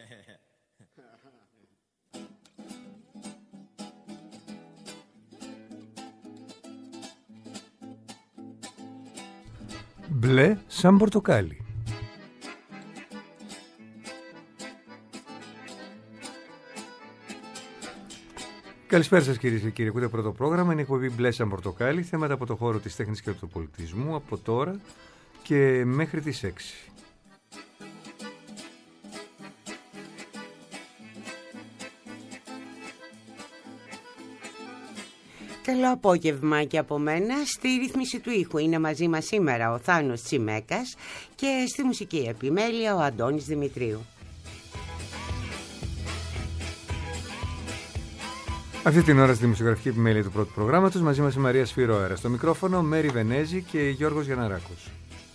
Μπλε σαν πορτοκάλι. Καλησπέρα σας κυρίες και κύριοι. Ακούτε πρώτο πρόγραμμα. Είναι εκπομπή Μπλε σαν πορτοκάλι. Θέματα από το χώρο της τέχνης και του πολιτισμού από τώρα και μέχρι τις 6. Καλό απόγευμα και από μένα. Στη ρύθμιση του ήχου είναι μαζί μας σήμερα ο Θάνος Τσιμέκας και στη μουσική επιμέλεια ο Αντώνης Δημητρίου. Αυτή την ώρα στη δημοσιογραφική επιμέλεια του πρώτου προγράμματος μαζί μας η Μαρία Σφυρόερα. Στο μικρόφωνο Μέρη Βενέζη και Γιώργος Γιανναράκος.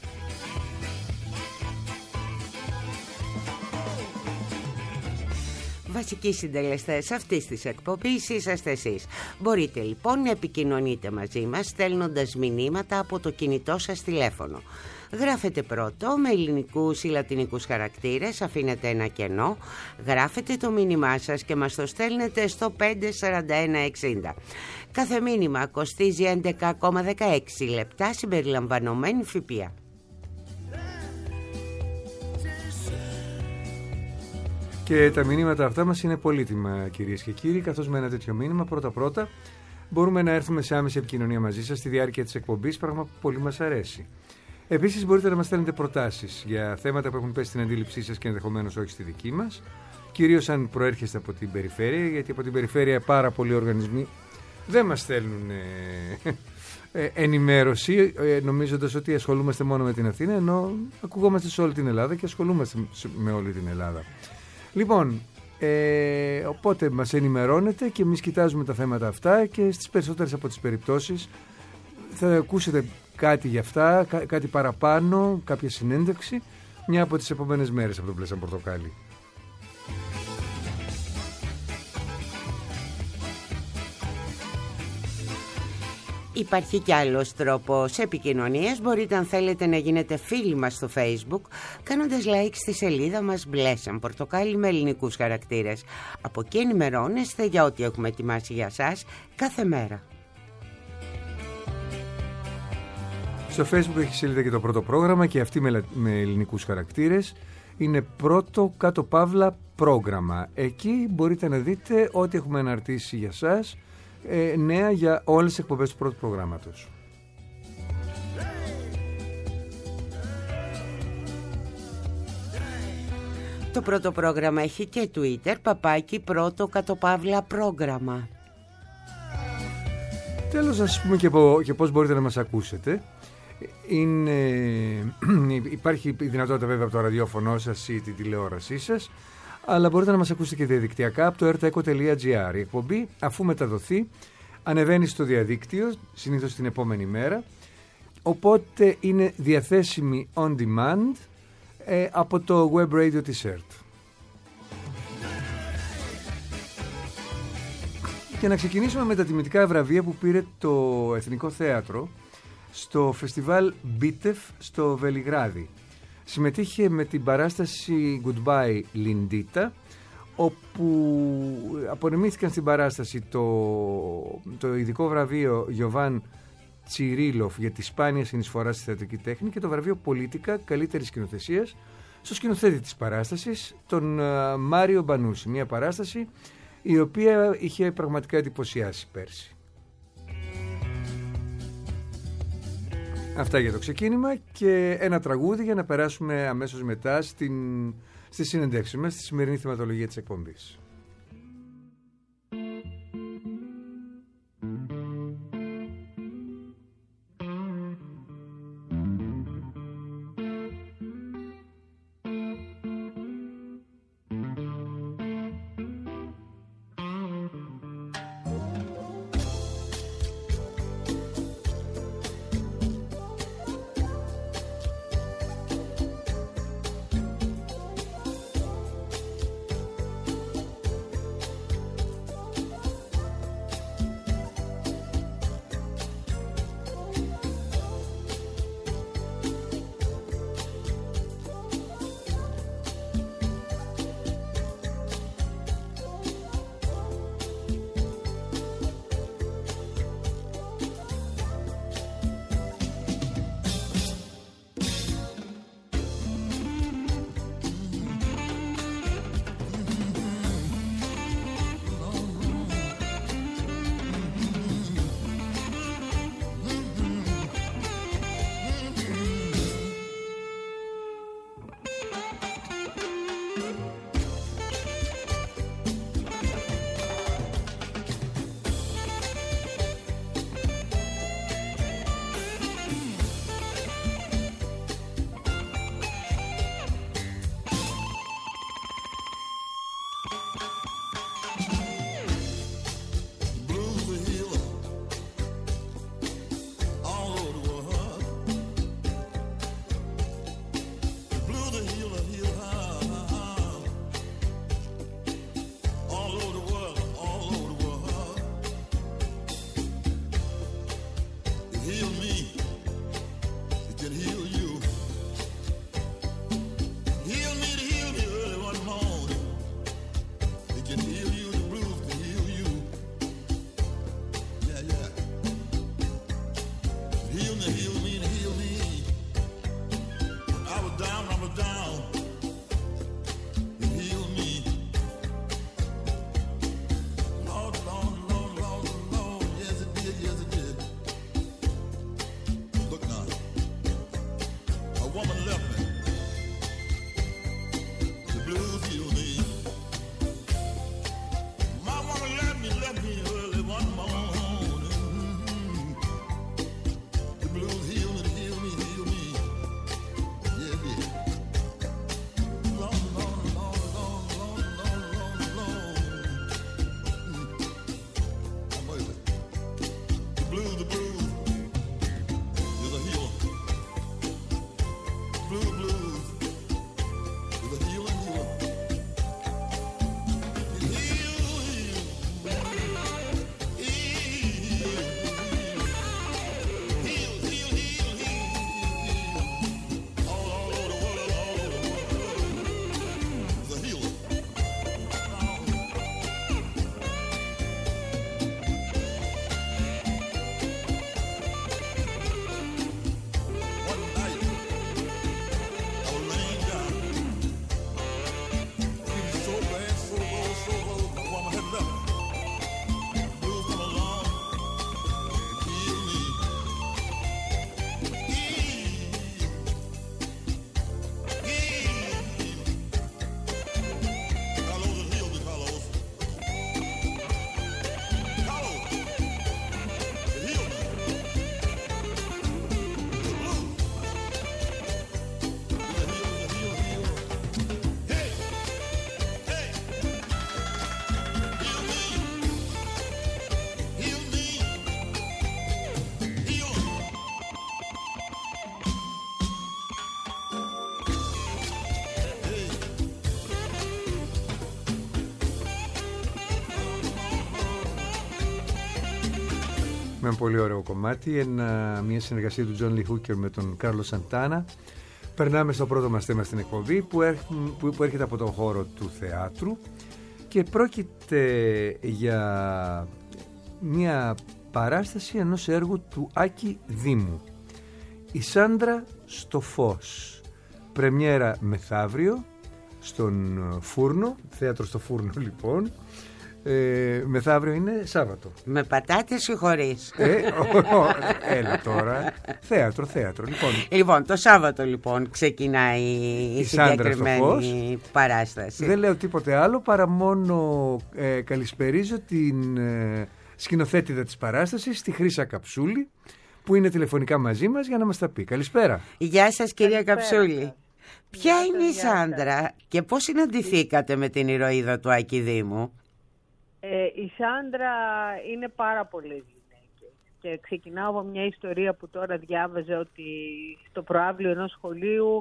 Βασικοί συντελεστές αυτής της εκπομπής είσαστε εσείς. Μπορείτε λοιπόν να επικοινωνείτε μαζί μας στέλνοντας μηνύματα από το κινητό σας τηλέφωνο. Γράφετε πρώτο με ελληνικούς ή λατινικούς χαρακτήρες, αφήνετε ένα κενό, γράφετε το μήνυμά σας και μας το στέλνετε στο 54160. Κάθε μήνυμα κοστίζει 11,16 λεπτά συμπεριλαμβανομένη ΦΠΑ. Και τα μηνύματα αυτά μας είναι πολύτιμα κυρίες και κύριοι, καθώς με ένα τέτοιο μήνυμα πρώτα μπορούμε να έρθουμε σε άμεση επικοινωνία μαζί σας στη διάρκεια της εκπομπής, πράγμα που πολύ μας αρέσει. Επίσης μπορείτε να μας στέλνετε προτάσεις για θέματα που έχουν πέσει στην αντίληψή σας και ενδεχομένως όχι στη δική μας, κυρίως αν προέρχεστε από την περιφέρεια, γιατί από την περιφέρεια πάρα πολλοί οργανισμοί δεν μας στέλνουν ενημέρωση, νομίζοντας ότι ασχολούμαστε μόνο με την Αθήνα, ενώ ακουγόμαστε σε όλη την Ελλάδα και ασχολούμαστε με όλη την Ελλάδα. Λοιπόν, οπότε μας ενημερώνετε και εμείς κοιτάζουμε τα θέματα αυτά και στις περισσότερες από τις περιπτώσεις θα ακούσετε κάτι για αυτά, κάτι παραπάνω, κάποια συνέντευξη μια από τις επόμενες μέρες από το Μπλε σαν πορτοκάλι. Υπάρχει κι άλλος τρόπος επικοινωνίας. Μπορείτε αν θέλετε να γίνετε φίλοι μας στο Facebook κάνοντας like στη σελίδα μας Μπλε σαν πορτοκάλι με ελληνικούς χαρακτήρες. Από εκεί ενημερώνεστε για ό,τι έχουμε ετοιμάσει για σας κάθε μέρα. Στο Facebook έχει σελίδα και το πρώτο πρόγραμμα και αυτή με ελληνικούς χαρακτήρες. Είναι πρώτο κάτω παύλα πρόγραμμα. Εκεί μπορείτε να δείτε ό,τι έχουμε αναρτήσει για σας, νέα για όλες τις εκπομπές του πρώτου προγράμματος. Το πρώτο πρόγραμμα έχει και Twitter, παπάκι πρώτο κάτω παύλα πρόγραμμα. Τέλος, ας πούμε και πώς μπορείτε να μας ακούσετε. Υπάρχει η δυνατότητα βέβαια από το ραδιόφωνο σας ή την τηλεόρασή σας, αλλά μπορείτε να μας ακούσετε και διαδικτυακά από το rteco.gr. Η εκπομπή, αφού μεταδοθεί, ανεβαίνει στο διαδίκτυο, συνήθως την επόμενη μέρα, οπότε είναι διαθέσιμη on demand από το web radio της ΕΡΤ. Και να ξεκινήσουμε με τα τιμητικά βραβεία που πήρε το Εθνικό Θέατρο στο φεστιβάλ Μπίτεφ στο Βελιγράδι. Συμμετείχε με την παράσταση Goodbye Lindita, όπου απονεμήθηκαν στην παράσταση το ειδικό βραβείο Γιωβάν Τσιρίλοφ για τη σπάνια συνεισφορά στη θεατρική τέχνη και το βραβείο Πολίτικα καλύτερης σκηνοθεσίας στο σκηνοθέτη της παράστασης, τον Μάριο Μπανούση. Μια παράσταση η οποία είχε πραγματικά εντυπωσιάσει πέρσι. Αυτά για το ξεκίνημα και ένα τραγούδι για να περάσουμε αμέσως μετά στη συνεντεύξη μας, στη σημερινή θεματολογία της εκπομπής. με ένα πολύ ωραίο κομμάτι, μια συνεργασία του Τζον Λι Χούκερ με τον Κάρλος Σαντάνα. Περνάμε στο πρώτο μας θέμα στην εκπομπή που έρχεται από τον χώρο του θεάτρου και πρόκειται για μια παράσταση ενός έργου του Άκη Δήμου. Η Σάντρα στο φως. Πρεμιέρα μεθαύριο στον Φούρνο, θέατρο στο Φούρνο λοιπόν. Μεθαύριο είναι Σάββατο. Με πατάτες ή χωρίς? Έλα τώρα. Θέατρο. Λοιπόν, το Σάββατο λοιπόν ξεκινάει η συγκεκριμένη παράσταση. Δεν λέω τίποτε άλλο παρά μόνο καλησπερίζω την σκηνοθέτηδα της παράστασης, τη Χρύσα Καψούλη, που είναι τηλεφωνικά μαζί μας για να μας τα πει. Καλησπέρα. Γεια σας κυρία Καψούλη. Ποια είναι η Σάντρα και πώς συναντηθήκατε με την ηρωίδα του Άκη Δήμου? Η Σάντρα είναι πάρα πολλές γυναίκες και ξεκινάω από μια ιστορία που τώρα διάβαζα, ότι στο προαύλιο ενός σχολείου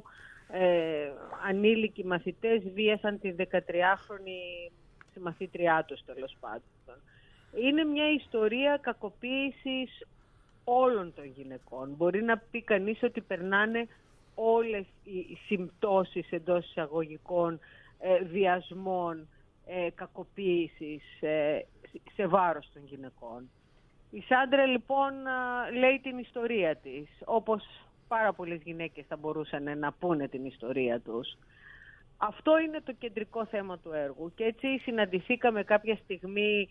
ανήλικοι μαθητές βίασαν τη 13χρονη συμμαθήτριά τους, τέλος πάντων. Είναι μια ιστορία κακοποίησης όλων των γυναικών. Μπορεί να πει κανείς ότι περνάνε όλες οι συμπτώσεις εντός εισαγωγικών βιασμών, κακοποίησης σε βάρος των γυναικών. Η Σάντρα λοιπόν λέει την ιστορία της, όπως πάρα πολλές γυναίκες θα μπορούσαν να πούνε την ιστορία τους. Αυτό είναι το κεντρικό θέμα του έργου και έτσι συναντηθήκαμε κάποια στιγμή,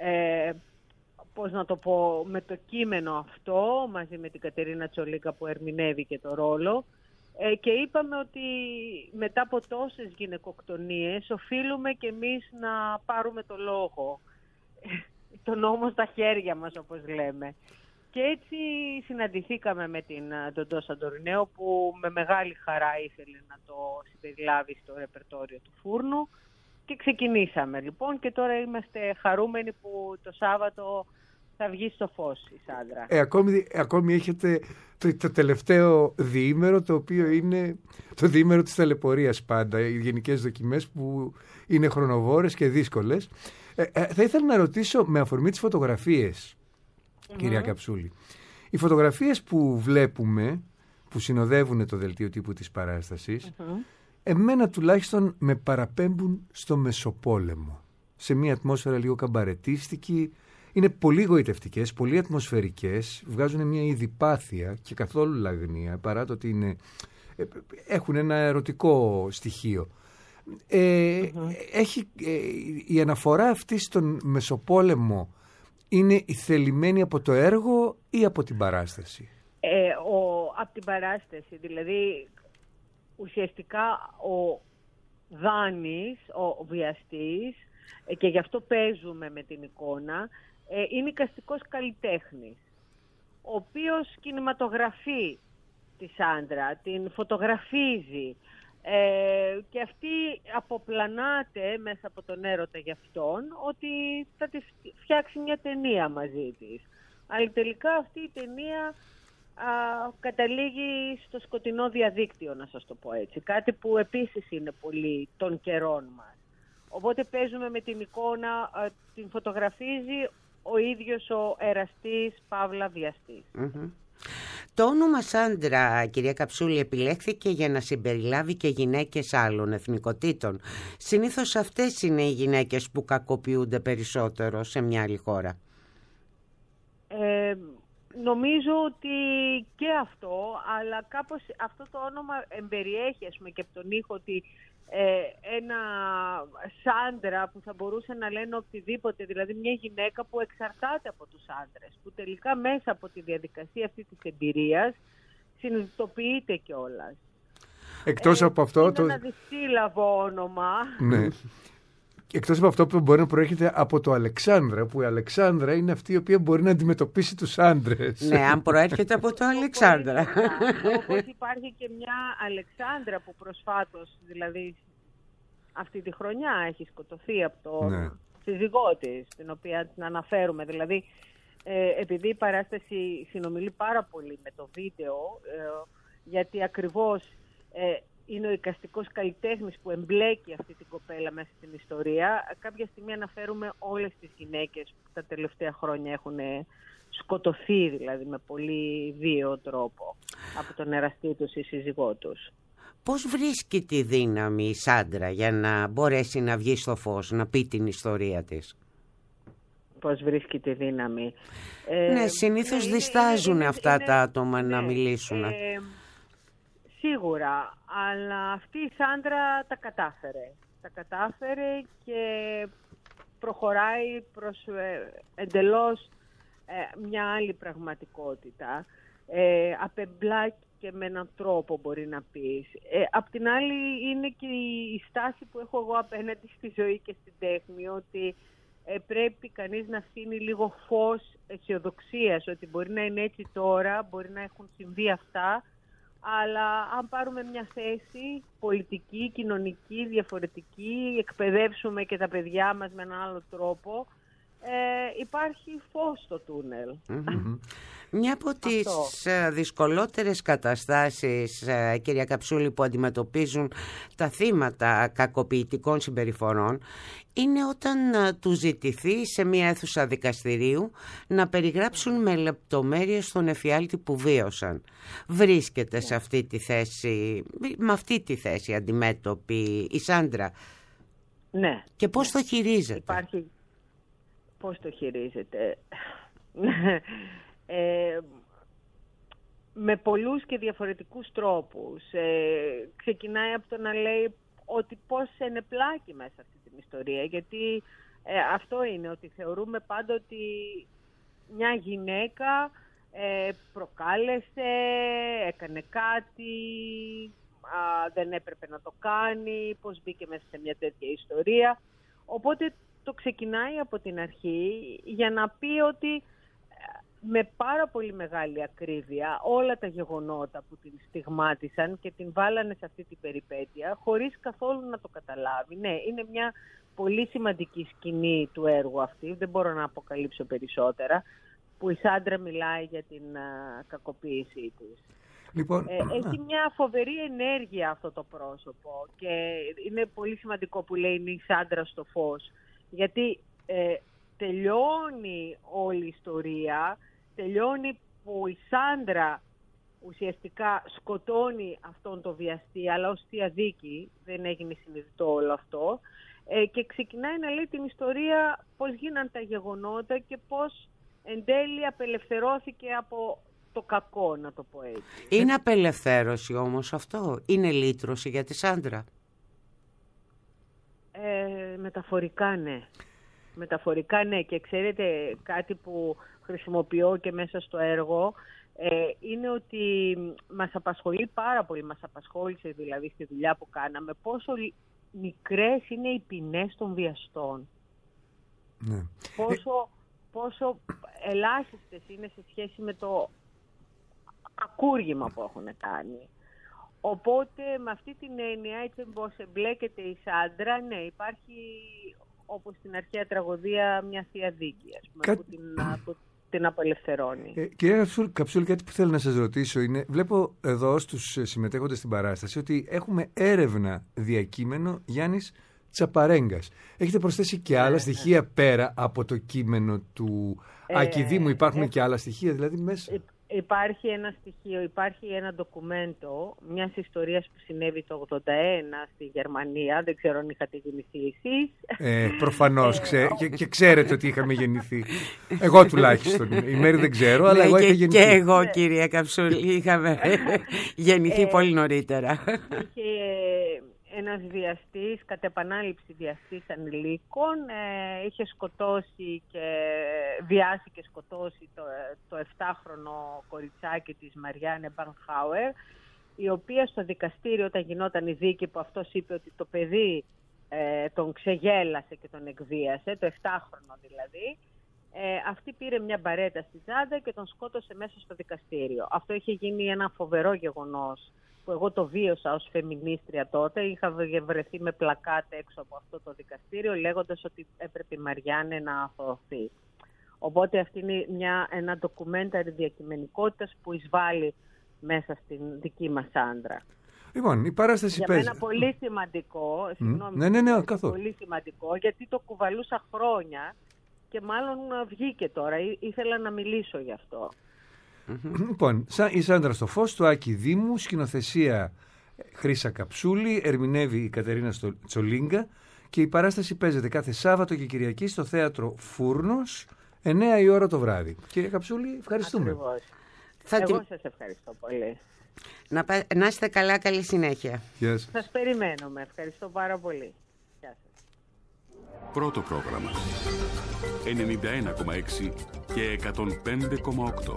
πώς να το πω, με το κείμενο αυτό μαζί με την Κατερίνα Τσολίκα που ερμηνεύει και το ρόλο. Και είπαμε ότι μετά από τόσες γυναικοκτονίες οφείλουμε και εμείς να πάρουμε το λόγο, τον νόμο στα χέρια μας όπως λέμε. Και έτσι συναντηθήκαμε με την Ντοντό Σαντορινέο που με μεγάλη χαρά ήθελε να το συμπεριλάβει στο ρεπερτόριο του Φούρνου και ξεκινήσαμε λοιπόν και τώρα είμαστε χαρούμενοι που το Σάββατο θα βγει στο φως η Σάντρα. Ακόμη έχετε το τελευταίο διήμερο, το οποίο είναι το διήμερο της ταλαιπωρίας πάντα, οι γενικές δοκιμές που είναι χρονοβόρες και δύσκολες. Θα ήθελα να ρωτήσω με αφορμή τις φωτογραφίες, κυρία Καψούλη. Οι φωτογραφίες που βλέπουμε, που συνοδεύουν το δελτίο τύπου της παράστασης, εμένα τουλάχιστον με παραπέμπουν στο Μεσοπόλεμο, σε μια ατμόσφαιρα λίγο καμπαρετίστικη. Είναι πολύ γοητευτικές, πολύ ατμοσφαιρικές, βγάζουν μια ιδιπάθεια και καθόλου λαγνία, παρά το ότι έχουν ένα ερωτικό στοιχείο. Η αναφορά αυτή στον Μεσοπόλεμο είναι η θελημένη από το έργο ή από την παράσταση? Από την παράσταση, δηλαδή ουσιαστικά ο Δάνης, ο βιαστής, και γι' αυτό παίζουμε με την εικόνα, είναι εικαστικός καλλιτέχνης, ο οποίος κινηματογραφεί τη Σάντρα, την φωτογραφίζει και αυτή αποπλανάται μέσα από τον έρωτα για αυτόν ότι θα τη φτιάξει μια ταινία μαζί της. Αλλά τελικά αυτή η ταινία καταλήγει στο σκοτεινό διαδίκτυο, να σας το πω έτσι. Κάτι που επίσης είναι πολύ των καιρών μας. Οπότε παίζουμε με την εικόνα, την φωτογραφίζει ο ίδιος ο εραστής Παύλα βιαστής. Το όνομα Σάντρα, κυρία Καψούλη, επιλέχθηκε για να συμπεριλάβει και γυναίκες άλλων εθνικοτήτων. Συνήθως αυτές είναι οι γυναίκες που κακοποιούνται περισσότερο σε μια άλλη χώρα. Νομίζω ότι και αυτό, αλλά κάπως αυτό το όνομα εμπεριέχει, ας πούμε, και από τον ήχο ότι ένα Σάντρα που θα μπορούσε να λένε οτιδήποτε, δηλαδή μια γυναίκα που εξαρτάται από τους άντρες, που τελικά μέσα από τη διαδικασία αυτή της εμπειρίας συνειδητοποιείται κιόλας. Εκτός από αυτό... Είναι ένα δυσσύλλαβο όνομα. Ναι. Εκτός από αυτό που μπορεί να προέρχεται από το Αλεξάνδρα, που η Αλεξάνδρα είναι αυτή η οποία μπορεί να αντιμετωπίσει τους άντρες. Ναι, αν προέρχεται από το Αλεξάνδρα. Όπως υπάρχει και μια Αλεξάνδρα που προσφάτως, δηλαδή αυτή τη χρονιά, έχει σκοτωθεί από τον σύζυγό της, την οποία την αναφέρουμε. Δηλαδή, επειδή η παράσταση συνομιλεί πάρα πολύ με το βίντεο, γιατί ακριβώς είναι ο εικαστικός καλλιτέχνης που εμπλέκει αυτή την κοπέλα μέσα στην ιστορία. Κάποια στιγμή αναφέρουμε όλες τις γυναίκες που τα τελευταία χρόνια έχουν σκοτωθεί δηλαδή με πολύ βίαιο τρόπο από τον εραστή τους ή σύζυγό τους. Πώς βρίσκει τη δύναμη η Σάντρα για να μπορέσει να βγει στο φως, να πει την ιστορία της? Πώς βρίσκει τη δύναμη? Ναι, συνήθως διστάζουν αυτά τα άτομα να μιλήσουν. Σίγουρα, αλλά αυτή η Σάντρα τα κατάφερε και προχωράει προς εντελώς μια άλλη πραγματικότητα. Απεμπλάκει και με έναν τρόπο, μπορεί να πεις. Απ' την άλλη είναι και η στάση που έχω εγώ απέναντι στη ζωή και στην τέχνη, ότι πρέπει κανείς να αφήνει λίγο φως αισιοδοξίας, ότι μπορεί να είναι έτσι τώρα, μπορεί να έχουν συμβεί αυτά, αλλά αν πάρουμε μια θέση πολιτική, κοινωνική, διαφορετική, εκπαιδεύσουμε και τα παιδιά μας με έναν άλλο τρόπο, υπάρχει φως στο τούνελ. Μια από τις δυσκολότερες καταστάσεις, κυρία Καψούλη, που αντιμετωπίζουν τα θύματα κακοποιητικών συμπεριφορών είναι όταν τους ζητηθεί σε μια αίθουσα δικαστηρίου να περιγράψουν με λεπτομέρειες τον εφιάλτη που βίωσαν. Βρίσκεται σε αυτή τη θέση, με αυτή τη θέση αντιμέτωπη η Σάντρα? Ναι. Και πώς το χειρίζεται? Πώς το χειρίζεται? Με πολλούς και διαφορετικούς τρόπους. Ξεκινάει από το να λέει ότι πώς ενεπλάκει μέσα αυτή την ιστορία, γιατί αυτό είναι, ότι θεωρούμε πάντα ότι μια γυναίκα προκάλεσε, έκανε κάτι, δεν έπρεπε να το κάνει, πώς μπήκε μέσα σε μια τέτοια ιστορία. Οπότε το ξεκινάει από την αρχή για να πει ότι με πάρα πολύ μεγάλη ακρίβεια όλα τα γεγονότα που την στιγμάτισαν και την βάλανε σε αυτή την περιπέτεια χωρίς καθόλου να το καταλάβει. Ναι, είναι μια πολύ σημαντική σκηνή του έργου αυτή, δεν μπορώ να αποκαλύψω περισσότερα, που η Σάντρα μιλάει για την κακοποίησή της. Λοιπόν, έχει μια φοβερή ενέργεια αυτό το πρόσωπο και είναι πολύ σημαντικό που λέει είναι η Σάντρα στο φως, γιατί τελειώνει όλη η ιστορία, τελειώνει που η Σάντρα ουσιαστικά σκοτώνει αυτόν τον βιαστή, αλλά ως θεία δίκη, δεν έγινε συνειδητό όλο αυτό, και ξεκινάει να λέει την ιστορία πώς γίναν τα γεγονότα και πώς εν τέλει απελευθερώθηκε από το κακό, να το πω έτσι. Είναι απελευθέρωση όμως αυτό? Είναι λύτρωση για τη Σάντρα? Μεταφορικά ναι. Μεταφορικά ναι, και ξέρετε κάτι που χρησιμοποιώ και μέσα στο έργο είναι ότι μας απασχολεί πάρα πολύ, μας απασχόλησε δηλαδή στη δουλειά που κάναμε, πόσο μικρές είναι οι ποινές των βιαστών. Ναι. Πόσο ελάχιστες είναι σε σχέση με το ακούργημα που έχουν κάνει. Οπότε με αυτή την έννοια, έτσι όπως εμπλέκεται η Σάντρα, ναι, υπάρχει όπως στην αρχαία τραγωδία μια θεία δίκη, που την απελευθερώνει. Κυρία Καψούλη, κάτι που θέλω να σας ρωτήσω είναι, βλέπω εδώ στους συμμετέχοντες στην παράσταση ότι έχουμε έρευνα διακείμενο Γιάννης Τσαπαρέγκας. Έχετε προσθέσει και άλλα στοιχεία πέρα από το κείμενο του Ακηδήμου? Υπάρχουν και άλλα στοιχεία δηλαδή μέσα? Υπάρχει ένα στοιχείο, υπάρχει ένα ντοκουμέντο μιας ιστορίας που συνέβη το 1981 στη Γερμανία. Δεν ξέρω αν είχατε γεννηθεί εσείς. Προφανώς και ξέρετε ότι είχαμε γεννηθεί. Εγώ τουλάχιστον. Η Μέρη δεν ξέρω, αλλά εγώ είχα γεννηθεί. Και εγώ, κυρία Καψούλη, είχαμε γεννηθεί πολύ νωρίτερα. Ένας βιαστής, κατ' επανάληψη βιαστής ανηλίκων, είχε σκοτώσει και βιάσει και σκοτώσει το 7χρονο κοριτσάκι της Μαριάνε Μπανχάουερ, η οποία στο δικαστήριο, όταν γινόταν η δίκη που αυτός είπε ότι το παιδί τον ξεγέλασε και τον εκβίασε, το 7χρονο δηλαδή, αυτή πήρε μια μπαρέτα στη τσάντα και τον σκότωσε μέσα στο δικαστήριο. Αυτό είχε γίνει ένα φοβερό γεγονός που εγώ το βίωσα ως φεμινίστρια τότε. Είχα βρεθεί με πλακάτ έξω από αυτό το δικαστήριο λέγοντας ότι έπρεπε η Μαριάνε να αθωωωθεί. Οπότε αυτή είναι ένα ντοκουμένταρι διακειμενικότητας που εισβάλλει μέσα στην δική μας Σάντρα. Λοιπόν, η παράσταση για παίζει. μένα πολύ σημαντικό, Ναι, καθώς. πολύ σημαντικό, γιατί το κουβαλούσα χρόνια και μάλλον βγήκε τώρα. Ήθελα να μιλήσω γι' αυτό. Λοιπόν, η Σάντρα στο φως του Άκη Δήμου, σκηνοθεσία Χρύσα Καψούλη, ερμηνεύει η Κατερίνα Τσολίγκα και η παράσταση παίζεται κάθε Σάββατο και Κυριακή στο Θέατρο Φούρνος, 9 η ώρα το βράδυ. Κύριε Καψούλη, ευχαριστούμε. Ακριβώς. Εγώ σας ευχαριστώ πολύ. Να είστε καλά, καλή συνέχεια. Γεια σας. Σας περιμένουμε. Ευχαριστώ πάρα πολύ. Γεια σας. Πρώτο πρόγραμμα 91,6 και 105,8.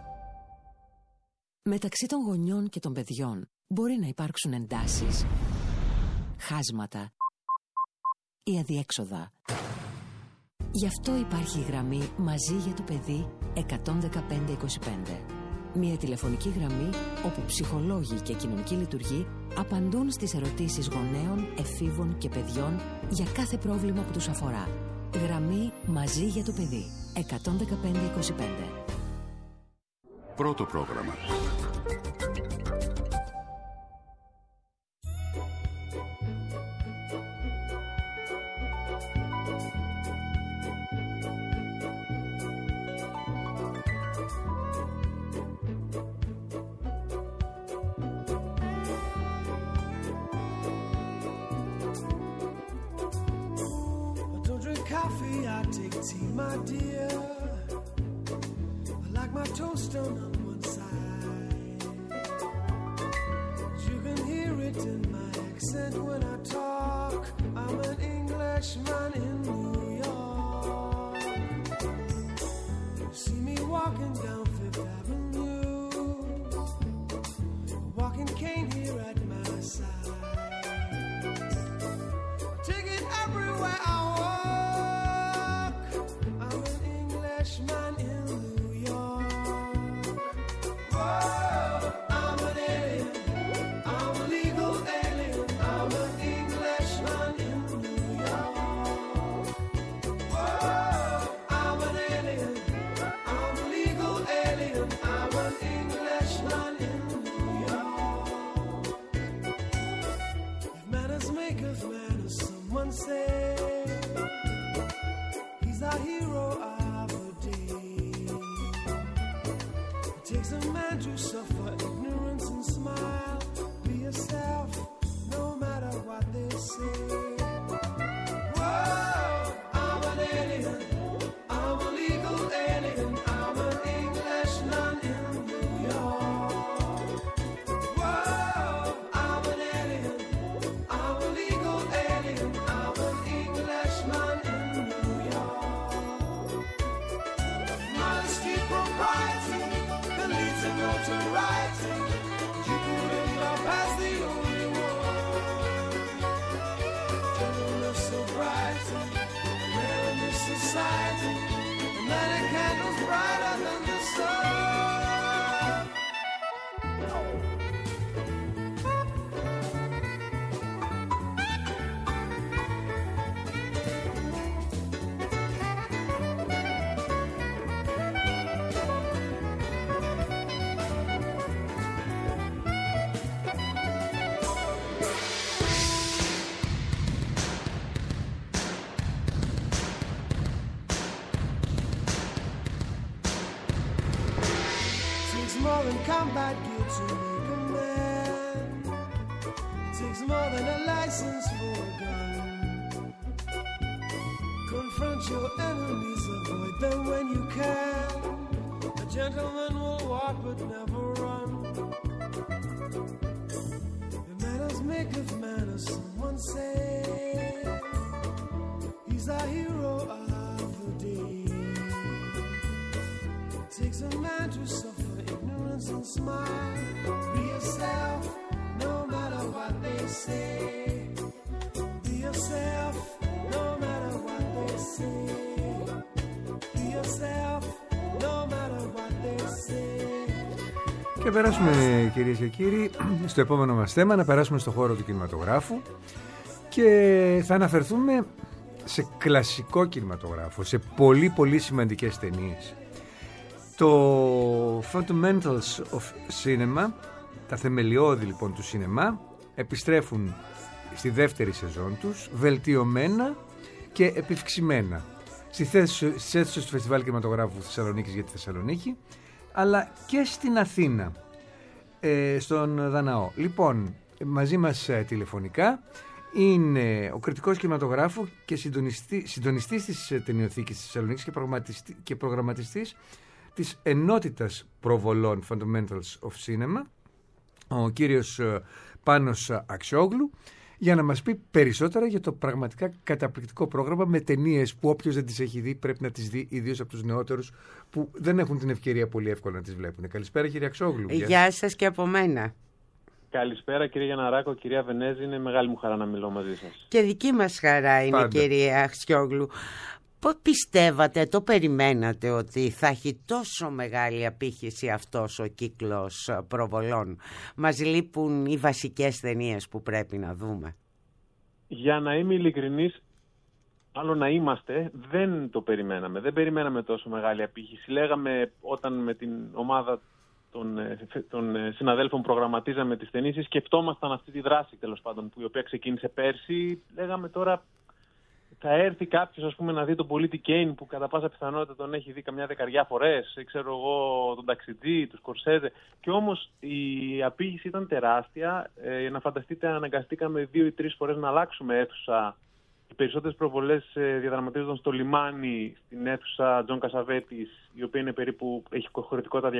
Μεταξύ των γονιών και των παιδιών μπορεί να υπάρξουν εντάσεις, χάσματα ή αδιέξοδα. Γι' αυτό υπάρχει η γραμμή Μαζί για το παιδί 11525. Μια τηλεφωνική γραμμή όπου ψυχολόγοι και κοινωνικοί λειτουργοί απαντούν στις ερωτήσεις γονέων, εφήβων και παιδιών για κάθε πρόβλημα που τους αφορά. Γραμμή Μαζί για το παιδί 11525. Πρώτο πρόγραμμα. Coffee, I take tea, my dear. I like my toast done on one side. You can hear it in my accent when I talk. I'm an Englishman in New York. You see me walking down Fifth Avenue, a walking cane here at my side. Take it everywhere I walk. I'm an Englishman in New York. Whoa, I'm an alien. I'm a legal alien. I'm an Englishman in New York. Whoa, I'm an alien. I'm a legal alien. I'm an Englishman in New York. If manners make us manners, someone say. A hero of the day. It takes a man to suffer ignorance and smile. Be yourself, no matter what they say. Whoa, I'm an alien. I'm a legal alien. I'm an Englishman in New York. Whoa, I'm an alien. I'm a legal alien. I'm an Englishman in New York. Propriety that leads to notoriety. You could end up as the only one. Gentleness, sobriety, man in this society. And many candles brighter than the sun. More than combat gear to make a man. It takes more than a license for a gun. Confront your enemies, avoid them when you can. A gentleman will walk but never run. The manners make of manners, someone say. He's a hero of the day. It takes a man to suffer ignorance and smile. Be yourself, no matter what they say. Be yourself, no matter what they say. Be yourself, no matter what they say. Και περάσουμε, κυρίες και κύριοι, στο επόμενο μας θέμα, να περάσουμε στο χώρο του κινηματογράφου και θα αναφερθούμε σε κλασικό κινηματογράφο, σε πολύ πολύ σημαντικές ταινίες. Το Fundamentals of Cinema, τα θεμελιώδη λοιπόν του σινεμά, επιστρέφουν στη δεύτερη σεζόν τους, βελτιωμένα και επιυξημένα. στις αίθουσες του Φεστιβάλ Κινηματογράφου Θεσσαλονίκης για τη Θεσσαλονίκη, αλλά και στην Αθήνα, στον Δαναό. Λοιπόν, μαζί μας τηλεφωνικά είναι ο κριτικός κινηματογράφου και συντονιστής της Ταινιοθήκης της Θεσσαλονίκης και προγραμματιστής της Ενότητας Προβολών Fundamentals of Cinema, ο κύριος Πάνος Αξιόγλου, για να μας πει περισσότερα για το πραγματικά καταπληκτικό πρόγραμμα με ταινίες που όποιος δεν τις έχει δει πρέπει να τις δει, ιδίως από τους νεότερους που δεν έχουν την ευκαιρία πολύ εύκολα να τις βλέπουν. Καλησπέρα κύριε Αξιόγλου. Γεια σας και από μένα. Καλησπέρα κύριε Γιανναράκο, κυρία Βενέζη, είναι μεγάλη μου χαρά να μιλώ μαζί σας. Και δική μας χαρά είναι, κύριε Αξιόγλου. Πώς πιστεύατε, το περιμένατε ότι θα έχει τόσο μεγάλη απήχηση αυτός ο κύκλος προβολών? Μας λείπουν οι βασικές ταινίες που πρέπει να δούμε. Για να είμαι ειλικρινής, άλλο να είμαστε, δεν το περιμέναμε. Δεν περιμέναμε τόσο μεγάλη απήχηση. Λέγαμε όταν με την ομάδα των συναδέλφων προγραμματίζαμε τις ταινίες, σκεφτόμασταν αυτή τη δράση τέλος πάντων, η οποία ξεκίνησε πέρσι. Λέγαμε τώρα θα έρθει κάποιος, ας πούμε, να δει τον Πολίτη Κέιν, που κατά πάσα πιθανότητα τον έχει δει καμιά 10 φορές, ξέρω εγώ, τον Ταξιτζή, του Σκορσέζε. Και όμως η απήχηση ήταν τεράστια. Να φανταστείτε, αναγκαστήκαμε 2 ή 3 φορές να αλλάξουμε αίθουσα. Οι περισσότερες προβολές διαδραματίζονταν στο Λιμάνι, στην αίθουσα Τζον Κασαβέτης, η οποία είναι περίπου, έχει χωρητικότητα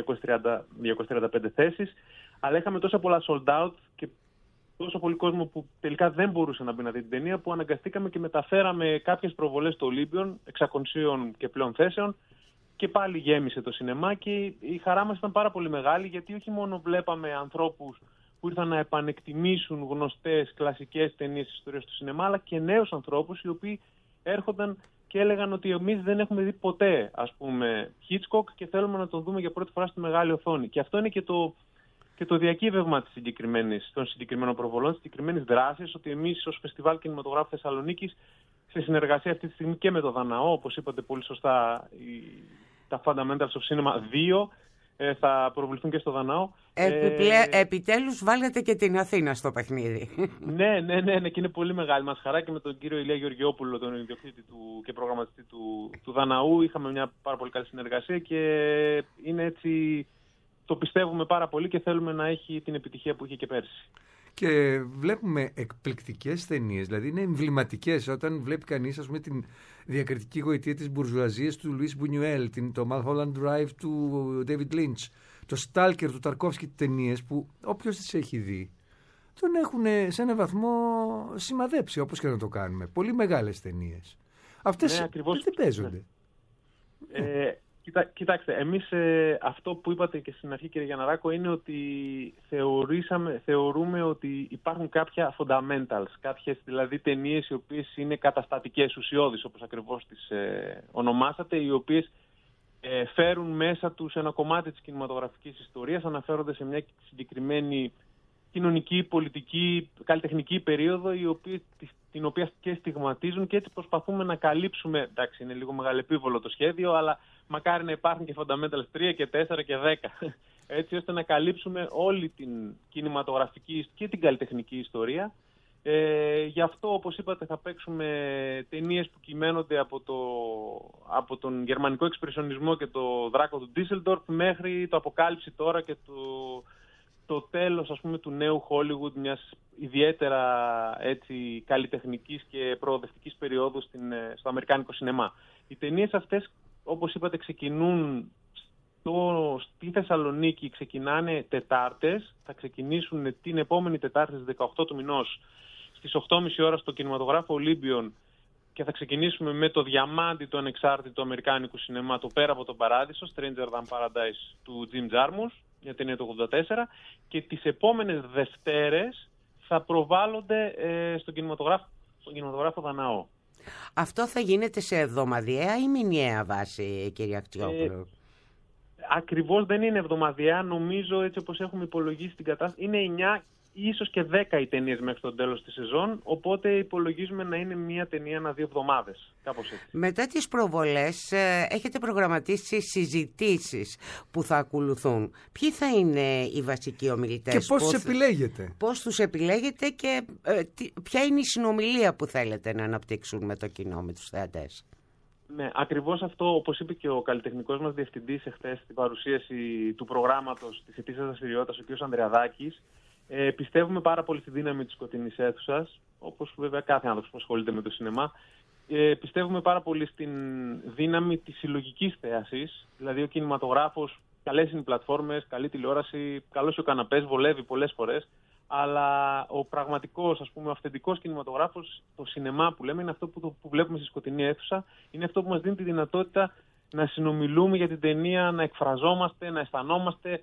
235 θέσεις. Αλλά είχαμε τόσα πολλά sold out και τόσο πολύ κόσμο που τελικά δεν μπορούσε να μπει να δει την ταινία, που αναγκαστήκαμε και μεταφέραμε κάποιες προβολές στο Ολύμπιον, 600 και πλέον θέσεων, και πάλι γέμισε το σινεμά. Και η χαρά μας ήταν πάρα πολύ μεγάλη, γιατί όχι μόνο βλέπαμε ανθρώπους που ήρθαν να επανεκτιμήσουν γνωστές κλασικές ταινίες της ιστορίας του σινεμά, αλλά και νέους ανθρώπους οι οποίοι έρχονταν και έλεγαν ότι εμείς δεν έχουμε δει ποτέ, ας πούμε, Hitchcock και θέλουμε να τον δούμε για πρώτη φορά στη μεγάλη οθόνη. Και αυτό είναι και το διακύβευμα των συγκεκριμένων προβολών, της συγκεκριμένης δράσης, ότι εμείς ως Φεστιβάλ Κινηματογράφου Θεσσαλονίκης, σε συνεργασία αυτή τη στιγμή και με το Δαναό, όπως είπατε πολύ σωστά, τα Fundamentals of Cinema 2 θα προβληθούν και στο Δαναό. Επιτέλους βάλετε και την Αθήνα στο παιχνίδι. Ναι, και είναι πολύ μεγάλη μας χαρά, και με τον κύριο Ηλία Γεωργιόπουλο, τον ιδιοκτήτη και προγραμματιστή του Δαναού, είχαμε μια πάρα πολύ καλή συνεργασία και είναι έτσι. Το πιστεύουμε πάρα πολύ και θέλουμε να έχει την επιτυχία που είχε και πέρσι. Και βλέπουμε εκπληκτικές ταινίες, δηλαδή είναι εμβληματικές. Όταν βλέπει κανείς, ας πούμε, την διακριτική γοητεία της μπουρζουαζίας του Λουίς Μπουνιουέλ, το Mulholland Drive του David Lynch, το Stalker του Ταρκόφσκι, ταινίες που όποιος τις έχει δει τον έχουν σε έναν βαθμό σημαδέψει, όπως και να το κάνουμε. Πολύ μεγάλες ταινίες. Αυτές δεν παίζονται. Κοιτάξτε, εμείς αυτό που είπατε και στην αρχή, κύριε Γιανναράκο, είναι ότι θεωρούμε ότι υπάρχουν κάποια fundamentals, κάποιες δηλαδή ταινίες οι οποίες είναι καταστατικές, ουσιώδεις, όπως ακριβώς τις ονομάσατε, οι οποίες φέρουν μέσα τους ένα κομμάτι της κινηματογραφικής ιστορίας, αναφέρονται σε μια συγκεκριμένη κοινωνική, πολιτική, καλλιτεχνική περίοδο, την οποία και στιγματίζουν, και έτσι προσπαθούμε να καλύψουμε. Εντάξει, είναι λίγο μεγαλεπίβολο το σχέδιο, αλλά μακάρι να υπάρχουν και Fundamentals 3 και 4 και 10, έτσι ώστε να καλύψουμε όλη την κινηματογραφική και την καλλιτεχνική ιστορία. Γι' αυτό, όπως είπατε, θα παίξουμε ταινίες που κυμαίνονται από τον γερμανικό εξπρεσιονισμό και το Δράκο του Ντίσελντορφ μέχρι το Αποκάλυψη τώρα και το τέλος, ας πούμε, του νέου Hollywood, μιας ιδιαίτερα έτσι καλλιτεχνικής και προοδευτικής περίοδου στο αμερικάνικο σινεμά. Οι ταινίες αυτές, όπως είπατε, ξεκινούν στη Θεσσαλονίκη, ξεκινάνε Τετάρτες, θα ξεκινήσουν την επόμενη Τετάρτη στις 18 του μηνός στις 8.30 ώρα στο κινηματογράφο Ολύμπιον, και θα ξεκινήσουμε με το διαμάντι του ανεξάρτητου αμερικάνικου σινεμά, το Πέρα από τον Παράδεισο, Stranger Than Paradise του Jim Jarmusch, μια ταινία του 1984, και τις επόμενες Δευτέρες θα προβάλλονται στον κινηματογράφο Δαναό. Αυτό θα γίνεται σε εβδομαδιαία ή μηνιαία βάση, κύριε Αξιόγλου? Ακριβώς δεν είναι εβδομαδιαία, νομίζω, έτσι όπως έχουμε υπολογίσει την κατάσταση. Είναι 9 ίσως και 10 οι ταινίες μέχρι το τέλος της σεζόν, οπότε υπολογίζουμε να είναι μία ταινία ανά 2 εβδομάδες, κάπως έτσι. Μετά τις προβολές έχετε προγραμματίσει συζητήσεις που θα ακολουθούν. Ποιοι θα είναι οι βασικοί ομιλητές? Και πώς τους επιλέγετε? Πώς τους επιλέγετε και ποια είναι η συνομιλία που θέλετε να αναπτύξουν με το κοινό, με τους θεατές? Ναι, ακριβώς αυτό, όπως είπε και ο καλλιτεχνικός μας διευθυντής εχθές στην παρουσίαση του προγράμματος της ετήσιας δραστηριότητας, ο κ. Ανδρεαδάκης. Πιστεύουμε πάρα πολύ στη δύναμη της σκοτεινής αίθουσας, όπως βέβαια κάθε άνθρωπος που ασχολείται με το σινεμά. Πιστεύουμε πάρα πολύ στην δύναμη της συλλογικής θέασης, δηλαδή ο κινηματογράφος, καλές είναι οι πλατφόρμες, καλή τηλεόραση, καλός ο καναπές, βολεύει πολλές φορές, αλλά ο πραγματικός, ας πούμε, ο αυθεντικός κινηματογράφος, το σινεμά που λέμε, είναι αυτό που βλέπουμε στη σκοτεινή αίθουσα, είναι αυτό που μας δίνει τη δυνατότητα να συνομιλούμε για την ταινία, να εκφραζόμαστε, να αισθανόμαστε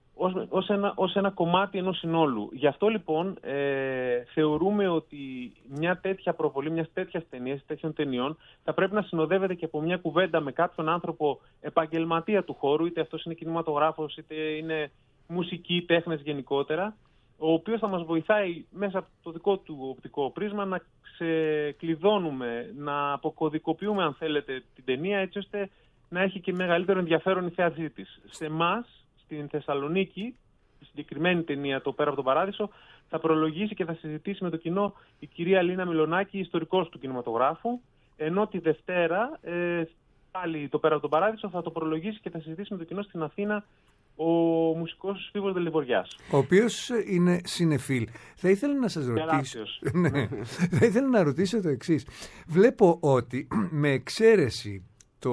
ως ένα κομμάτι ενός συνόλου. Γι' αυτό λοιπόν θεωρούμε ότι μια τέτοια προβολή, μιας τέτοιας ταινίας, τέτοιων ταινιών, θα πρέπει να συνοδεύεται και από μια κουβέντα με κάποιον άνθρωπο επαγγελματία του χώρου, είτε αυτός είναι κινηματογράφος, είτε είναι μουσική, τέχνες γενικότερα, ο οποίος θα μας βοηθάει μέσα από το δικό του οπτικό πρίσμα να ξεκλειδώνουμε, να αποκωδικοποιούμε, αν θέλετε, την ταινία, έτσι ώστε να έχει και μεγαλύτερο ενδιαφέρον η θέασή της. Σε εμάς, στην Θεσσαλονίκη, τη συγκεκριμένη ταινία, το Πέρα από τον Παράδεισο, θα προλογίσει και θα συζητήσει με το κοινό η κυρία Λίνα Μιλονάκη, ιστορικός του κινηματογράφου, ενώ τη Δευτέρα, πάλι το Πέρα από τον Παράδεισο, θα το προλογίσει και θα συζητήσει με το κοινό στην Αθήνα ο μουσικός Φίβος Δελιβοριάς. Ο οποίος είναι συνεφίλ. Θα ήθελα να σας ρωτήσω. Ναι, θα ήθελα να ρωτήσω το εξής. Βλέπω ότι με εξαίρεση το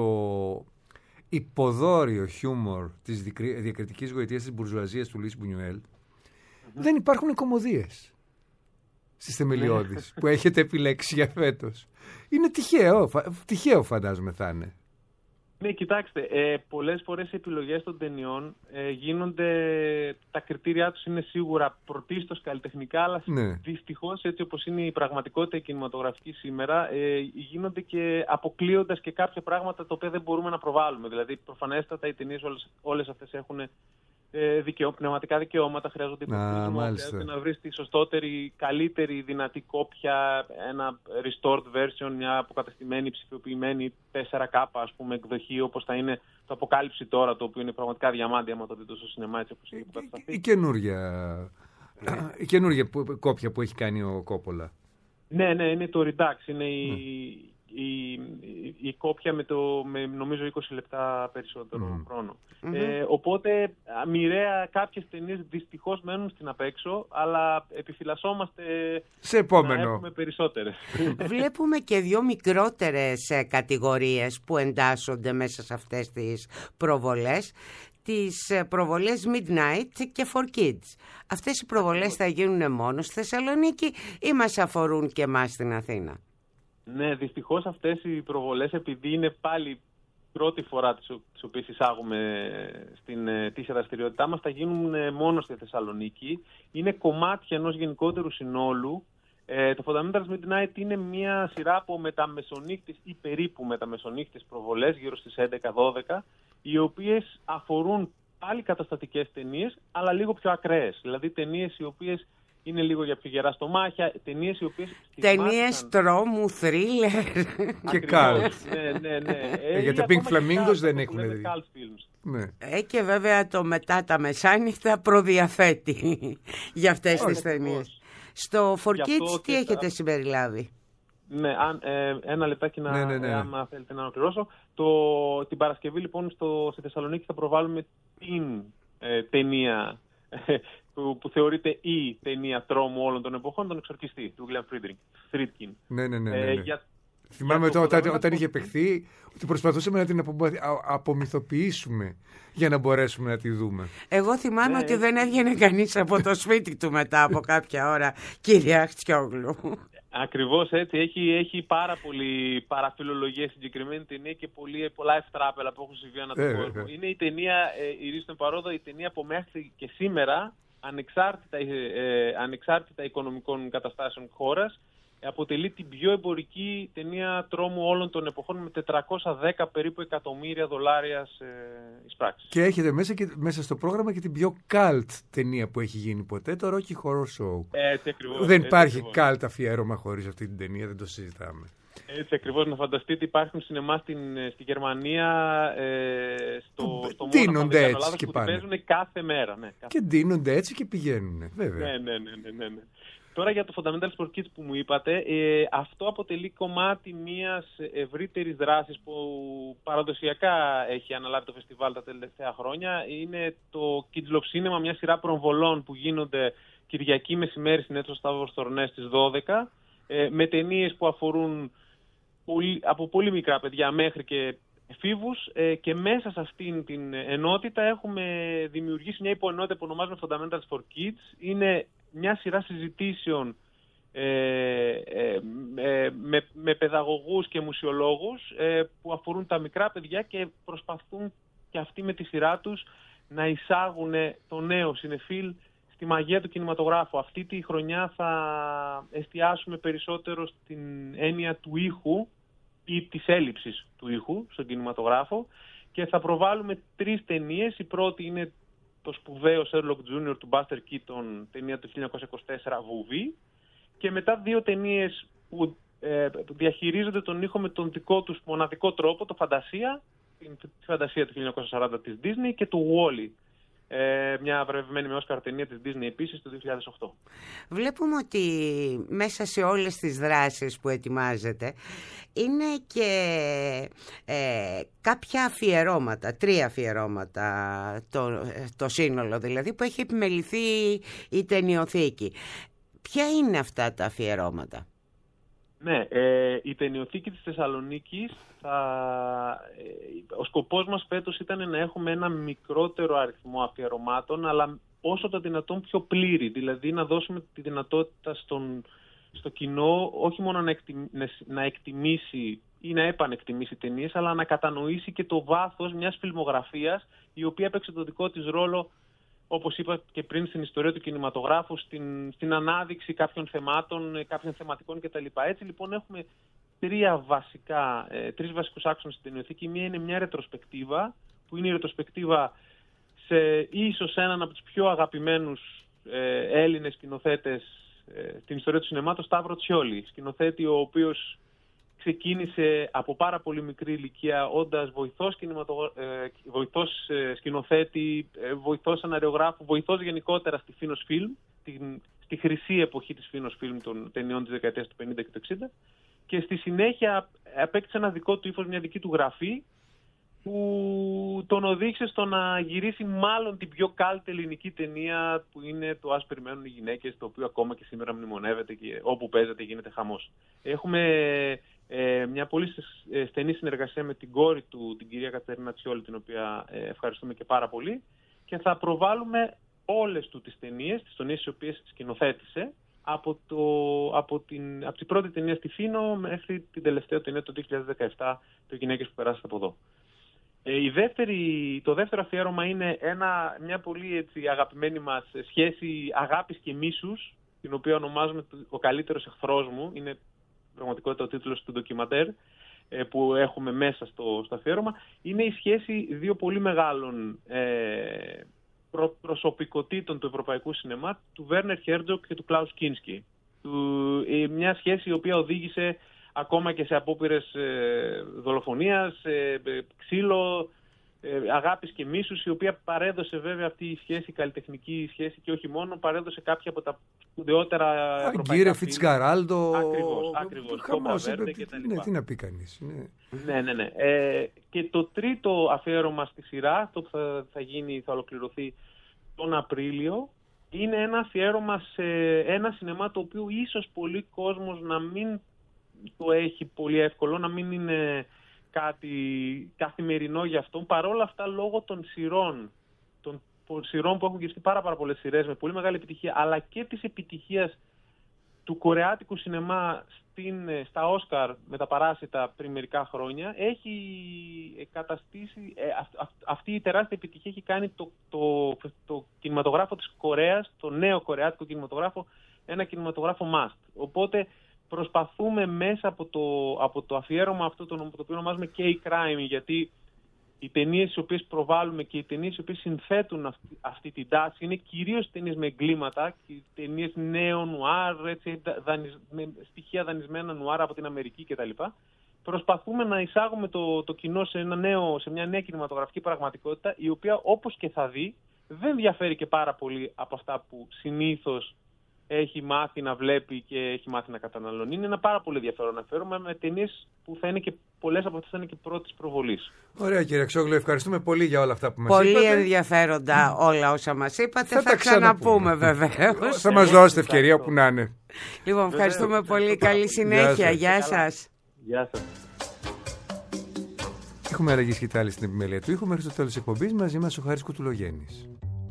υποδόριο χιούμορ της διακριτικής γοητείας της μπουρζουαζίας του Λουίς Μπουνιουέλ, δεν υπάρχουν κωμωδίες στις θεμελιώδεις που έχετε επιλέξει για φέτος. Είναι τυχαίο φαντάζομαι θα είναι. Ναι, κοιτάξτε, πολλές φορές οι επιλογές των ταινιών γίνονται, τα κριτήριά τους είναι σίγουρα πρωτίστως καλλιτεχνικά, αλλά δυστυχώς, έτσι όπως είναι η πραγματικότητα κινηματογραφική σήμερα, γίνονται και αποκλείοντας και κάποια πράγματα τα οποία δεν μπορούμε να προβάλλουμε. Δηλαδή, προφανέστατα οι ταινίες όλες αυτές έχουν πνευματικά δικαιώματα, χρειάζονται υποστήριξη, χρειάζεται να βρεις τη σωστότερη, καλύτερη, δυνατή κόπια, ένα restored version, μια αποκαταστημένη, ψηφιοποιημένη 4K, ας πούμε, εκδοχή, όπως θα είναι το Αποκάλυψη τώρα, το οποίο είναι πραγματικά διαμάντι, άμα το δείτε στο σινεμά, έτσι όπως έχει κατασταθεί. Η καινούργια κόπια που έχει κάνει ο Κόπολα. Ναι, είναι το Redux, είναι η κόπια με νομίζω 20 λεπτά περισσότερο χρόνο. Οπότε μοιραία κάποιες ταινίες δυστυχώς μένουν στην απέξω, αλλά επιφυλασσόμαστε σε επόμενο να έχουμε περισσότερες. Βλέπουμε και δύο μικρότερες κατηγορίες που εντάσσονται μέσα σε αυτές τις προβολές. Τις προβολές Midnight και For Kids. Αυτές οι προβολές θα γίνουν μόνο στη Θεσσαλονίκη ή μας αφορούν και εμάς στην Αθήνα? Ναι, δυστυχώς αυτές οι προβολές, επειδή είναι πάλι πρώτη φορά τις οποίες εισάγουμε στην ετήσια δραστηριότητά μας, θα γίνουν μόνο στη Θεσσαλονίκη. Είναι κομμάτια ενός γενικότερου συνόλου. Το Fundamentals Midnight είναι μια σειρά από μεταμεσονύκτες ή περίπου μεταμεσονύκτες προβολές, γύρω στις 11-12, οι οποίες αφορούν πάλι καταστατικές ταινίες, αλλά λίγο πιο ακραίες. Δηλαδή ταινίες οι οποίες είναι λίγο για πιο γερά στομάχια, ταινίες οι οποίες... Ταινίες τρόμου, θρίλερ και καλτ. Ναι. Για τα Pink Flamingos δεν έχουν δει. Και βέβαια το μετά τα μεσάνυχτα προδιαθέτει για αυτές τις ταινίες. Στο For Kids τι έχετε συμπεριλάβει? Ναι, ένα λεπτάκι άμα θέλετε να ολοκληρώσω. Την Παρασκευή λοιπόν στη Θεσσαλονίκη θα προβάλλουμε την ταινία που θεωρείται η ταινία τρόμου όλων των εποχών, τον Εξορκιστή, του William Friedkin. Ναι. Θυμάμαι όταν είχε παιχθεί ότι προσπαθούσαμε να την απομυθοποιήσουμε για να μπορέσουμε να τη δούμε. Εγώ θυμάμαι ότι δεν έβγαινε κανείς από το σπίτι του μετά από κάποια ώρα, κύριε Αχτσιόγλου. Ακριβώς έτσι. Έχει πάρα πολύ παραφιλολογία συγκεκριμένη ταινία και πολλά ευτράπελα που έχουν συμβεί ανά τον κόσμο. Είναι η ταινία, η Ρίστον Παρόδο, η ταινία που μέχρι και σήμερα, ανεξάρτητα οικονομικών καταστάσεων χώρας, αποτελεί την πιο εμπορική ταινία τρόμου όλων των εποχών, με 410 περίπου εκατομμύρια δολάρια εισπράξεις. Και έχετε μέσα στο πρόγραμμα και την πιο cult ταινία που έχει γίνει ποτέ, το Rocky Horror Show. Έτσι ακριβώς. Δεν υπάρχει cult αφιέρωμα χωρίς αυτή την ταινία, δεν το συζητάμε. Έτσι ακριβώς, να φανταστείτε, υπάρχουν σινεμά στη Γερμανία, στο ντύνονται έτσι και πάνε. Παίζουν κάθε μέρα. Ναι, και ντύνονται έτσι και πηγαίνουν, βέβαια. Ναι. Τώρα για το Fundamentals for Kids που μου είπατε, αυτό αποτελεί κομμάτι μιας ευρύτερης δράσης που παραδοσιακά έχει αναλάβει το φεστιβάλ τα τελευταία χρόνια. Είναι το Kids Love Cinema, μια σειρά προβολών που γίνονται Κυριακή μεσημέρι στην αίθουσα Σταύρος Θορνές στις 12, με ταινίες που αφορούν από πολύ μικρά παιδιά μέχρι και εφήβους, και μέσα σε αυτήν την ενότητα έχουμε δημιουργήσει μια υποενότητα που ονομάζουμε Fundamentals for Kids. Είναι μια σειρά συζητήσεων με παιδαγωγούς και μουσιολόγους που αφορούν τα μικρά παιδιά και προσπαθούν και αυτοί με τη σειρά τους να εισάγουν το νέο συνεφίλ στη μαγεία του κινηματογράφου. Αυτή τη χρονιά θα εστιάσουμε περισσότερο στην έννοια του ήχου ή της έλλειψης του ήχου στον κινηματογράφο και θα προβάλλουμε 3 ταινίες. Η πρώτη είναι το σπουδαίο Sherlock Jr. του Buster Keaton, ταινία του 1924, Βουβή, και μετά 2 ταινίες που διαχειρίζονται τον ήχο με τον δικό τους μοναδικό τρόπο, το Φαντασία, τη Φαντασία του 1940 της Disney, και το Wall-E, μια βραβευμένη με Όσκαρ ταινία της Disney επίσης το 2008. Βλέπουμε ότι μέσα σε όλες τις δράσεις που ετοιμάζετε είναι και κάποια αφιερώματα, 3 αφιερώματα το σύνολο δηλαδή, που έχει επιμεληθεί η ταινιοθήκη. Ποια είναι αυτά τα αφιερώματα? Ναι, η ταινιοθήκη της Θεσσαλονίκης, ο σκοπός μας φέτος ήταν να έχουμε ένα μικρότερο αριθμό αφιερωμάτων, αλλά όσο το δυνατόν πιο πλήρη, δηλαδή να δώσουμε τη δυνατότητα στο κοινό όχι μόνο να εκτιμήσει ή να επανεκτιμήσει ταινίες, αλλά να κατανοήσει και το βάθος μιας φιλμογραφίας, η οποία έπαιξε το δικό της ρόλο, όπως είπα και πριν, στην ιστορία του κινηματογράφου, στην ανάδειξη κάποιων θεμάτων, κάποιων θεματικών κτλ. Έτσι λοιπόν έχουμε 3 βασικούς άξονες στην ταινιοθήκη. Μία είναι μια ρετροσπεκτίβα, που είναι η ρετροσπεκτίβα σε ίσως έναν από τους πιο αγαπημένους Έλληνες σκηνοθέτες στην ιστορία του σινεμά, τον Σταύρο Τσιόλη, σκηνοθέτη ο οποίος ξεκίνησε από πάρα πολύ μικρή ηλικία όντας βοηθός σκηνοθέτη, βοηθός σεναριογράφου, βοηθός γενικότερα στη Φίνος Φιλμ, στη χρυσή εποχή της Φίνος Φιλμ των ταινιών της δεκαετίας του 50 και του 60, και στη συνέχεια απέκτησε ένα δικό του ύφος, μια δική του γραφή, που τον οδήγησε στο να γυρίσει μάλλον την πιο κάλτη ελληνική ταινία, που είναι το «Ας περιμένουν οι γυναίκες», το οποίο ακόμα και σήμερα μνημονεύεται και όπου παίζεται γίνεται χαμός. Έχουμε μια πολύ στενή συνεργασία με την κόρη του, την κυρία Κατερίνα Τσιόλη, την οποία ευχαριστούμε και πάρα πολύ, και θα προβάλλουμε όλες του τις ταινίες, τις οποίες σκηνοθέτησε, από την πρώτη ταινία στη Φίνο μέχρι την τελευταία ταινία το 2017, το «Γυναίκες που περάσατε από εδώ». Το δεύτερο αφιέρωμα είναι μια πολύ αγαπημένη μας σχέση αγάπης και μίσους, την οποία ονομάζουμε «Ο καλύτερος εχθρός μου». Είναι πραγματικότητα ο τίτλος του ντοκιμαντέρ που έχουμε μέσα στο αφιέρωμα. Είναι η σχέση 2 πολύ μεγάλων προσωπικότητων του ευρωπαϊκού σινεμά, του Βέρνερ Χέρτζοκ και του Κλάους Κίνσκι. Μια σχέση η οποία οδήγησε ακόμα και σε απόπειρες δολοφονίας, ξύλο, αγάπης και μίσους, η οποία παρέδωσε βέβαια αυτή η σχέση, η καλλιτεχνική σχέση, και όχι μόνο, παρέδωσε κάποια από τα σπουδαιότερα ευρωπαϊκά Αγκύρε, Φιτσγκαράλντο. Ακριβώς. Χαμός, τι να πει κανείς. Ναι. Και το τρίτο αφιέρωμα στη σειρά, αυτό που θα ολοκληρωθεί τον Απρίλιο, είναι ένα αφιέρωμα σε ένα σινεμά το οποίο ίσως πολλοί κόσμος να μην το έχει πολύ εύκολο, να μην είναι κάτι καθημερινό για αυτόν. Παρόλα αυτά, λόγω των σειρών που έχουν γυριστεί πάρα πολλές σειρές με πολύ μεγάλη επιτυχία, αλλά και της επιτυχίας του κορεάτικου σινεμά στα Όσκαρ με τα Παράσιτα πριν μερικά χρόνια, έχει καταστήσει, αυτή η τεράστια επιτυχία έχει κάνει το κινηματογράφο της Κορέας, το νέο κορεάτικο κινηματογράφο, ένα κινηματογράφο must. Οπότε προσπαθούμε μέσα από το αφιέρωμα αυτό, το οποίο ονομάζουμε K-Crime, γιατί οι ταινίες τις οποίες προβάλλουμε και οι ταινίες οι οποίες συνθέτουν αυτή την τάση είναι κυρίως ταινίες με εγκλήματα, ταινίες νέο νουάρ, με στοιχεία δανεισμένα νουάρ από την Αμερική κτλ. Προσπαθούμε να εισάγουμε το κοινό σε μια νέα κινηματογραφική πραγματικότητα, η οποία, όπως και θα δει, δεν διαφέρει και πάρα πολύ από αυτά που συνήθως έχει μάθει να βλέπει και έχει μάθει να καταναλώνει. Είναι ένα πάρα πολύ ενδιαφέρον αφιέρωμα με ταινίες που θα είναι και πολλές από αυτές θα είναι και πρώτης προβολής. Ωραία, κύριε Αξόγλου, ευχαριστούμε πολύ για όλα αυτά που μας είπατε. Πολύ ενδιαφέροντα όλα όσα μας είπατε. Θα ξαναπούμε βεβαίως. Θα μας δώσετε ευκαιρία που να είναι. Λοιπόν, ευχαριστούμε πολύ. Καλή συνέχεια. Γεια σας. Γεια σας. Έχουμε αλλαγή σκητάλη στην επιμέλεια του ήχου. Μέχρι το τέλος της εκπομπής μαζί μας ο Χάρης Κουτουλογέννης.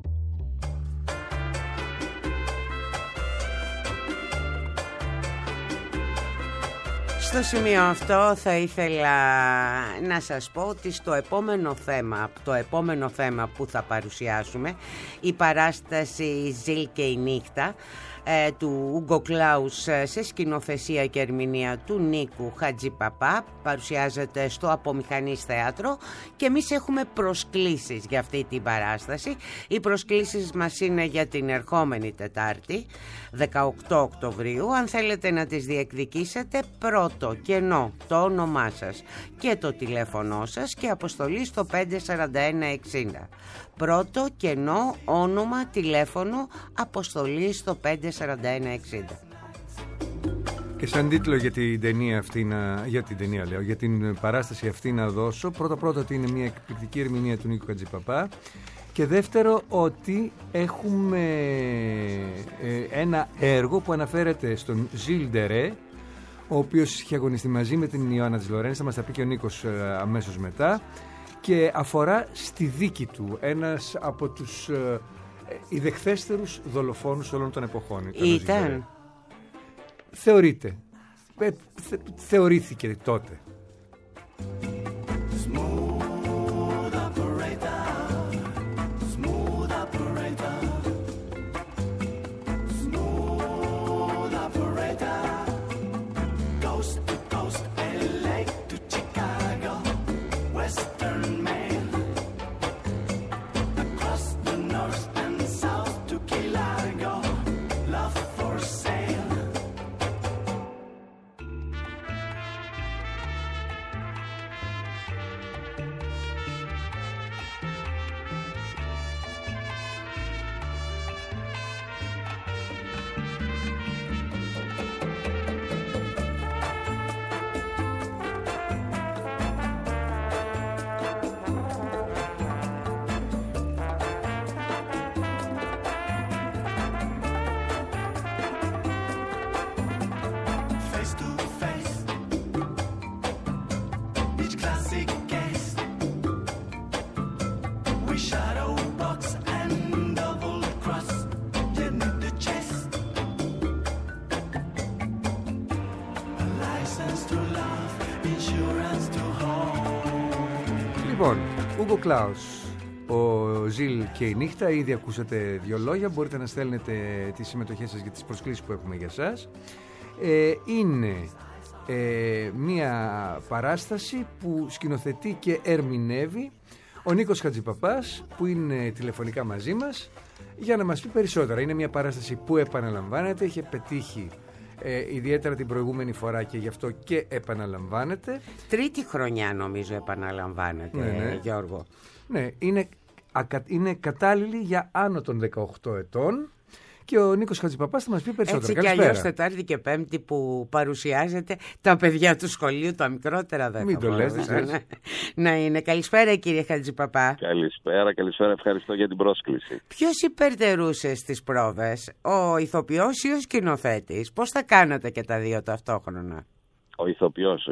Στο σημείο αυτό θα ήθελα να σας πω ότι στο επόμενο θέμα που θα παρουσιάσουμε, η παράσταση «Ζιλ και η νύχτα» του Ούγκο Κλάους σε σκηνοθεσία και ερμηνεία του Νίκου Χατζηπαπά, παρουσιάζεται στο Απομηχανής Θέατρο και εμείς έχουμε προσκλήσεις για αυτή την παράσταση. Οι προσκλήσεις μας είναι για την ερχόμενη Τετάρτη 18 Οκτωβρίου. Αν θέλετε να τις διεκδικήσετε, πρώτο κενό το όνομά σας και το τηλέφωνό σας και αποστολή στο 54160. Πρώτο κενό, όνομα, τηλέφωνο, αποστολή στο 54160. Και σαν τίτλο για την ταινία αυτή, για την παράσταση αυτή να δώσω πρώτα ότι είναι μια εκπληκτική ερμηνεία του Νίκου Χατζηπαπά και δεύτερο ότι έχουμε ένα έργο που αναφέρεται στον Ζιλ Ντερέ, ο οποίος είχε αγωνιστεί μαζί με την Ιωάννα της Λορένης, θα μας τα πει και ο Νίκος αμέσως μετά, και αφορά στη δίκη του, ένας από τους ιδεχθέστερους δολοφόνους όλων των εποχών. Ήταν. Θεωρείται. Θεωρήθηκε τότε. Λοιπόν, Ούγκο Κλάους, ο Ζιλ και η νύχτα. Ήδη ακούσατε δύο λόγια. Μπορείτε να στέλνετε τις συμμετοχές σας για τις προσκλήσεις που έχουμε για σας. Είναι μια παράσταση που σκηνοθετεί και ερμηνεύει ο Νίκος Χατζηπαπάς, που είναι τηλεφωνικά μαζί μας για να μας πει περισσότερα. Είναι μια παράσταση που επαναλαμβάνεται, είχε πετύχει ιδιαίτερα την προηγούμενη φορά και γι' αυτό και επαναλαμβάνεται. Τρίτη χρονιά νομίζω επαναλαμβάνεται, ναι. Γιώργο. Ναι, είναι κατάλληλη για άνω των 18 ετών και ο Νίκος Χατζηπαπάς θα μας πει περισσότερα. Έτσι κι αλλιώς Τετάρτη και Πέμπτη που παρουσιάζεται, τα παιδιά του σχολείου, τα μικρότερα δεν μην θα το λες, να είναι. Καλησπέρα κύριε Χατζηπαπά. Καλησπέρα, ευχαριστώ για την πρόσκληση. Ποιος υπερτερούσε στις πρόβες, ο ηθοποιός ή ο σκηνοθέτης? Πώς τα κάνατε και τα δύο ταυτόχρονα? Ο ηθοποιός.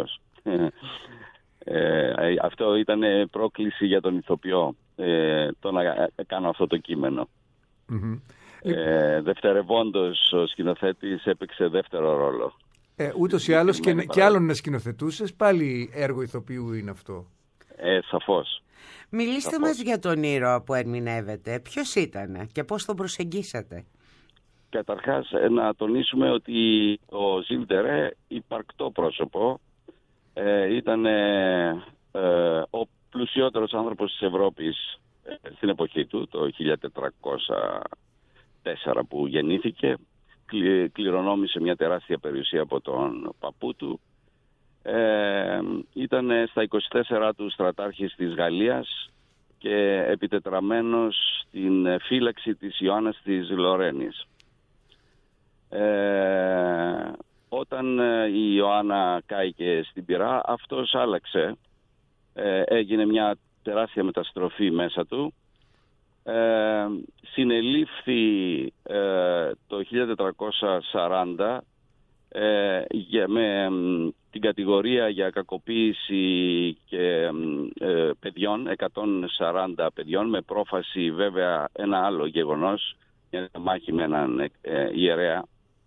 Αυτό ήταν πρόκληση για τον ηθοποιό, το να κάνω αυτό το κείμενο. Δευτερευόντως ο σκηνοθέτης έπαιξε δεύτερο ρόλο. Ούτως ή άλλως και άλλον να σκηνοθετούσες, πάλι έργο ηθοποιού είναι αυτό. Σαφώς. Μιλήστε μας για τον ήρωα που ερμηνεύετε. Ποιος ήταν και πώς τον προσεγγίσατε? Καταρχάς να τονίσουμε ότι ο Ζιλ Ντερέ, υπαρκτό πρόσωπο, ήταν ο πλουσιότερος άνθρωπος της Ευρώπης στην εποχή του, το 1404 που γεννήθηκε. Κληρονόμησε μια τεράστια περιουσία από τον παππού του. Ήταν στα 24 του στρατάρχης της Γαλλίας και επιτετραμένος στην φύλαξη της Ιωάννας της Λορένης. Όταν η Ιωάννα κάηκε στην πυρά, αυτός άλλαξε. Έγινε μια τεράστια μεταστροφή μέσα του. Συνελήφθη το 1440 με την κατηγορία για κακοποίηση και παιδιών, 140 παιδιών, με πρόφαση βέβαια ένα άλλο γεγονός, μια μάχη με έναν ιερέα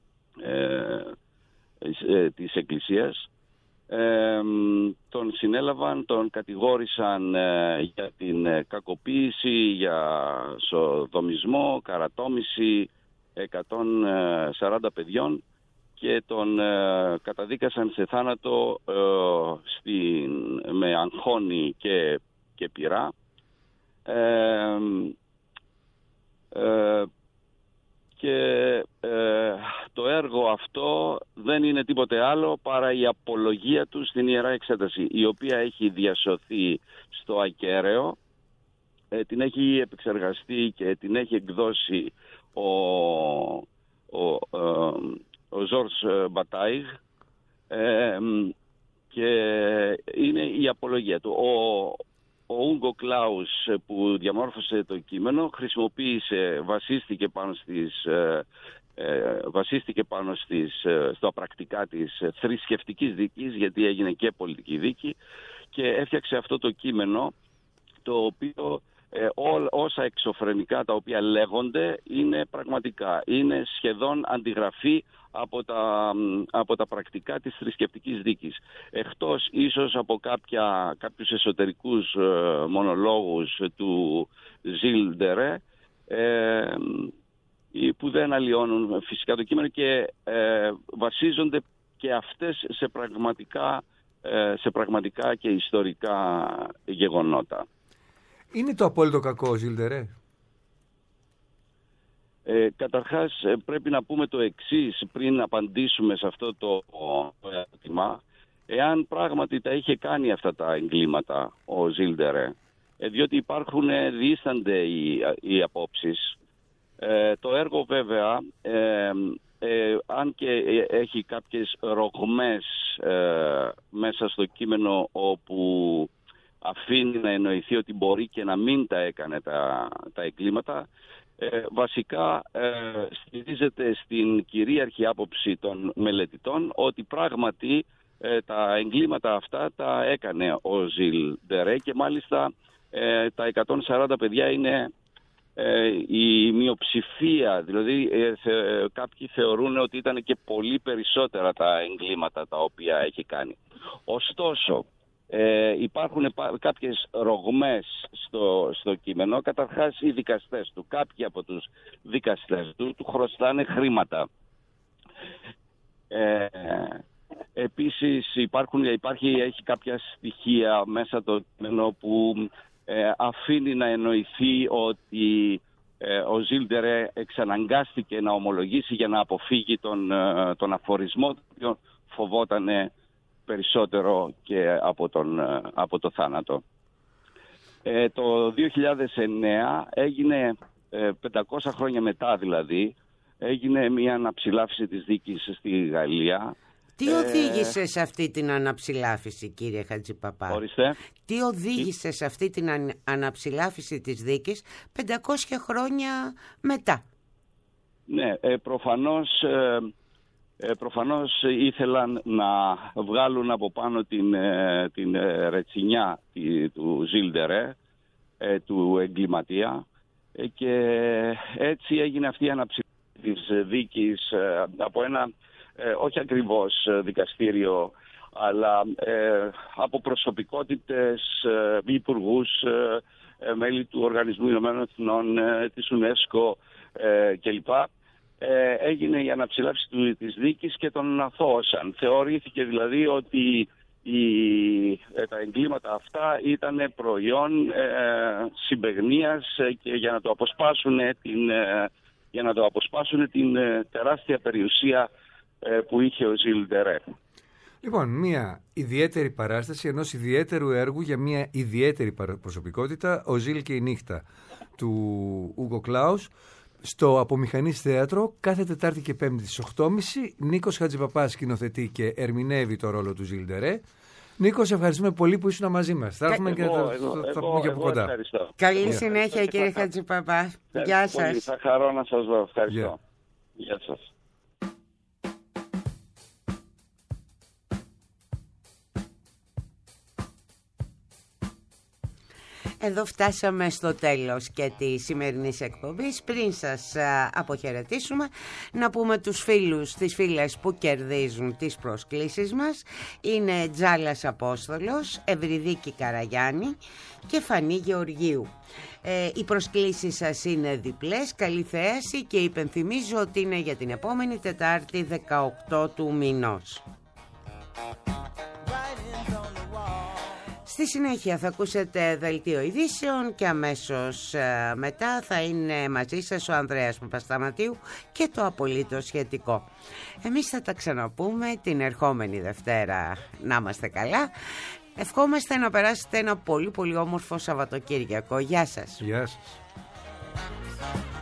της Εκκλησίας. Τον συνέλαβαν, τον κατηγόρησαν για την κακοποίηση, για σοδομισμό, καρατόμηση 140 παιδιών και τον καταδίκασαν σε θάνατο με αγχώνη και πυρά. Και το έργο αυτό δεν είναι τίποτε άλλο παρά η απολογία του στην Ιερά Εξέταση, η οποία έχει διασωθεί στο ακέραιο, την έχει επεξεργαστεί και την έχει εκδώσει ο Ζορς Μπατάιγ, και είναι η απολογία του. Ο Ούγκο Κλάους που διαμόρφωσε το κείμενο βασίστηκε πάνω στα πρακτικά της θρησκευτικής δίκης, γιατί έγινε και πολιτική δίκη, και έφτιαξε αυτό το κείμενο, το οποίο όσα εξωφρενικά τα οποία λέγονται είναι πραγματικά, είναι σχεδόν αντιγραφή από τα πρακτικά της θρησκευτικής δίκης. Εκτός ίσως από κάποιους εσωτερικούς μονολόγους του Ζιλ Ντερέ, που δεν αλλοιώνουν φυσικά το κείμενο και βασίζονται και αυτές σε πραγματικά και ιστορικά γεγονότα. Είναι το απόλυτο κακό ο Ζιλ Ντερέ? Καταρχάς πρέπει να πούμε το εξής πριν απαντήσουμε σε αυτό το ερώτημα. Εάν πράγματι τα είχε κάνει αυτά τα εγκλήματα ο Ζιλ Ντερέ, διότι διήστανται οι απόψεις. Το έργο βέβαια, αν και έχει κάποιες ρογμές μέσα στο κείμενο, όπου αφήνει να εννοηθεί ότι μπορεί και να μην τα έκανε τα εγκλήματα, βασικά στηρίζεται στην κυρίαρχη άποψη των μελετητών ότι πράγματι τα εγκλήματα αυτά τα έκανε ο Ζιλ Ντερέ, και μάλιστα τα 140 παιδιά είναι η μειοψηφία, δηλαδή κάποιοι θεωρούν ότι ήταν και πολύ περισσότερα τα εγκλήματα τα οποία έχει κάνει. Ωστόσο, υπάρχουν κάποιες ρογμές στο κείμενο. Καταρχάς, οι δικαστές του, κάποιοι από τους δικαστές του χρωστάνε χρήματα. Επίσης έχει κάποια στοιχεία μέσα το κείμενο που αφήνει να εννοηθεί ότι ο Ζιλ Ντερέ εξαναγκάστηκε να ομολογήσει για να αποφύγει τον αφορισμό, τον οποίο φοβόταν περισσότερο και από το θάνατο. Το 2009 έγινε, 500 χρόνια μετά δηλαδή, έγινε μια αναψηλάφιση της δίκης στη Γαλλία. Τι οδήγησε σε αυτή την αναψηλάφιση, κύριε Χατζηπαπά? Ορίστε. Τι οδήγησε σε αυτή την αναψηλάφιση της δίκης 500 χρόνια μετά? Ναι, προφανώς ήθελαν να βγάλουν από πάνω την ρετσινιά του Ζιλ Ντερέ, του εγκληματία, και έτσι έγινε αυτή η αναψηλάφιση της δίκης από ένα όχι ακριβώς δικαστήριο, αλλά από προσωπικότητες, υπουργούς, μέλη του Οργανισμού Ηνωμένων Εθνών, της UNESCO κλπ. Έγινε η αναψηλάφιση της δίκης και τον αθώωσαν. Θεωρήθηκε δηλαδή ότι τα εγκλήματα αυτά ήταν προϊόν συμπαιγνίας και για να το αποσπάσουν την τεράστια περιουσία που είχε ο Ζιλ Ντερέ. Λοιπόν, μια ιδιαίτερη παράσταση ενός ιδιαίτερου έργου για μια ιδιαίτερη προσωπικότητα, ο Ζιλ και η νύχτα του Ούγκο Κλάους. στο Απομηχανής Θέατρο κάθε Τετάρτη και Πέμπτη στις 8.30. Νίκος Χατζηπαπάς σκηνοθετεί και ερμηνεύει το ρόλο του Ζιλ Ντερέ. Νίκο, σε ευχαριστούμε πολύ που ήσουν μαζί μας. Θα έρθουμε και θα πούμε και από κοντά. Ευχαριστώ. Καλή συνέχεια, κύριε Χατζηπαπά. Γεια σας. Θα χαρώ να σας δω. Ευχαριστώ. Γεια σας. Εδώ φτάσαμε στο τέλος και τη σημερινής εκπομπής. Πριν σας αποχαιρετήσουμε, να πούμε τους φίλους, τις φίλες που κερδίζουν τις προσκλήσεις μας. Είναι Τζάλας Απόστολος, Ευρυδίκη Καραγιάννη και Φανή Γεωργίου. Οι προσκλήσεις σας είναι διπλές, καλή θέαση, και υπενθυμίζω ότι είναι για την επόμενη Τετάρτη 18 του μηνός. Στη συνέχεια θα ακούσετε δελτίο ειδήσεων και αμέσως μετά θα είναι μαζί σας ο Ανδρέας Παπασταματίου και το απολύτως σχετικό. Εμείς θα τα ξαναπούμε την ερχόμενη Δευτέρα. Να είμαστε καλά. Ευχόμαστε να περάσετε ένα πολύ πολύ όμορφο Σαββατοκύριακο. Γεια σας. Γεια σας.